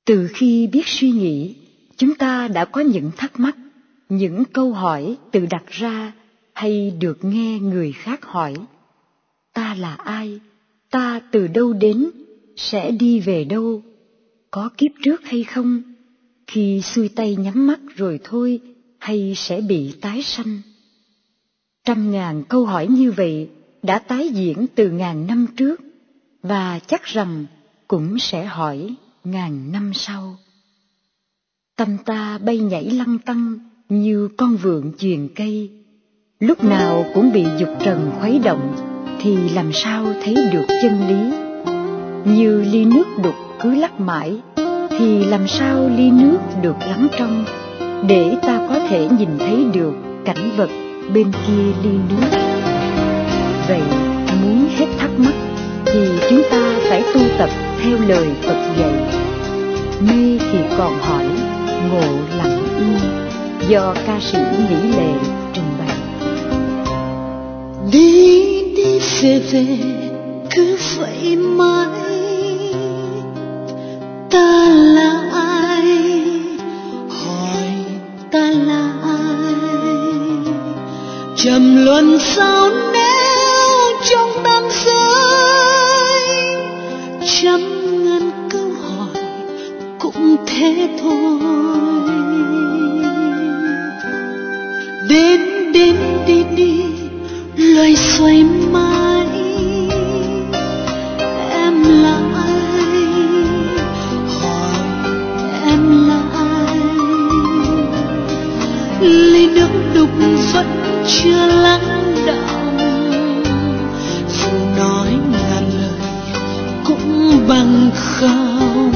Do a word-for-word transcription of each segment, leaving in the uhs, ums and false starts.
Từ khi biết suy nghĩ, chúng ta đã có những thắc mắc, những câu hỏi tự đặt ra hay được nghe người khác hỏi. Ta là ai? Ta từ đâu đến? Sẽ đi về đâu? Có kiếp trước hay không? Khi xuôi tay nhắm mắt rồi thôi, hay sẽ bị tái sanh? Trăm ngàn câu hỏi như vậy đã tái diễn từ ngàn năm trước, và chắc rằng cũng sẽ hỏi ngàn năm sau. Tâm ta bay nhảy lăn tăn như con vượn chuyền cây, lúc nào cũng bị dục trần khuấy động, thì làm sao thấy được chân lý? Như ly nước đục cứ lắc mãi, thì làm sao ly nước được lắng trong, để ta có thể nhìn thấy được cảnh vật bên kia ly nước. Vậy muốn hết thắc mắc thì chúng ta phải tu tập theo lời Phật dạy. Mê thì còn hỏi, ngộ lặng yên, do ca sĩ Mỹ Lệ trình bày. Đi đi về về cứ vậy mãi, ta là ai? Hỏi ta là ai? Trầm luân sao nếu trong tam giới, trăm ngàn câu hỏi cũng thế thôi. Đến đến đi đi lời xoay mãi, em là ai? Hỏi em là ai? Ly nước đục vẫn chưa lắng đọng, dù nói ngàn lời cũng bằng không.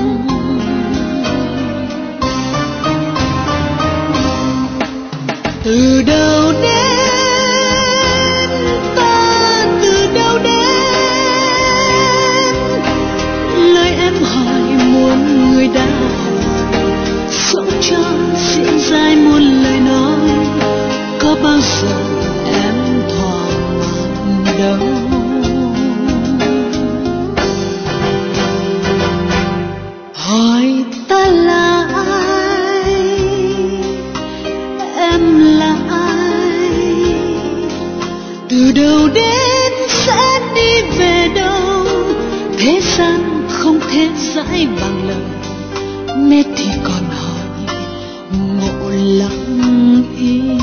Từ đâu đến, ta từ đâu đến? Lời em hỏi muôn người đã hỏi, dẫu cho diễn dài muôn lời nói, có bao giờ em thỏa mãn đâu. Hỏi ta là ai? Em là ai? Từ đâu đến sẽ đi về đâu? Thế gian không thể giải bằng lời, mê thì còn hỏi, ngộ lặng yên.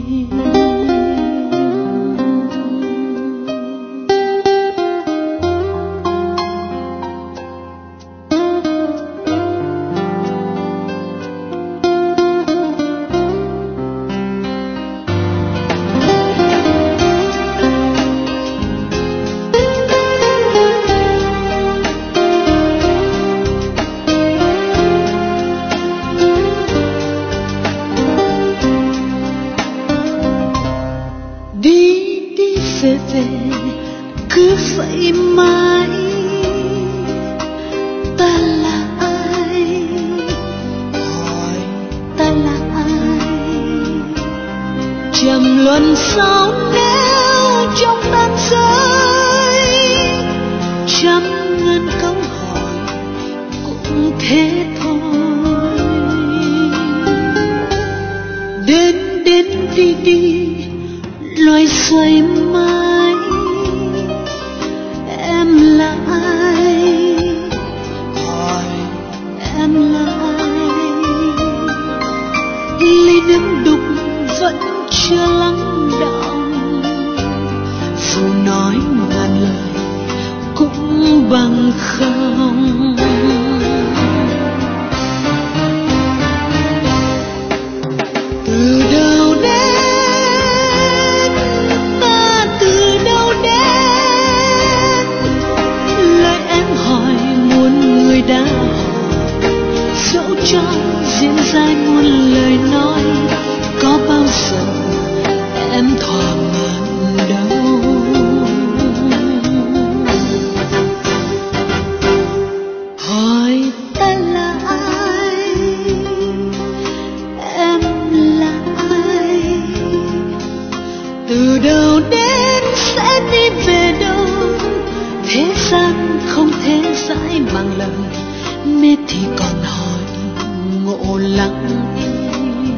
Về về cứ vậy mãi, ta là ai? Hỏi ta là ai? Trầm luân sao nếu trong tam giới, trăm ngàn câu hỏi cũng thế thôi. Đến đến đi đi loài xoay mãi, em là ai? Hỏi em là ai? Ly nước đục vẫn chưa lắng đọng, dù nói ngàn lời cũng bằng không. Từ đâu đến, đã hỏi, dẫu cho diễn dài muôn lời nói, có bao giờ em thỏa mãn đâu. Hỏi ta là ai? Em là ai? Từ đâu đến sẽ đi về đâu? Thế gian không thể giải bằng lời, mê thì còn hỏi ngộ lắng im.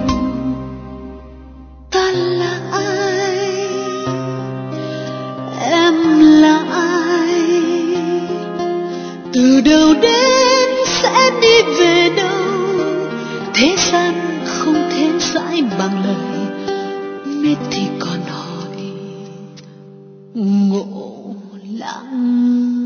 Ta là ai, em là ai, từ đâu đến sẽ đi về đâu, thế gian không thể giải bằng lời, mê thì còn hỏi ngộ lắng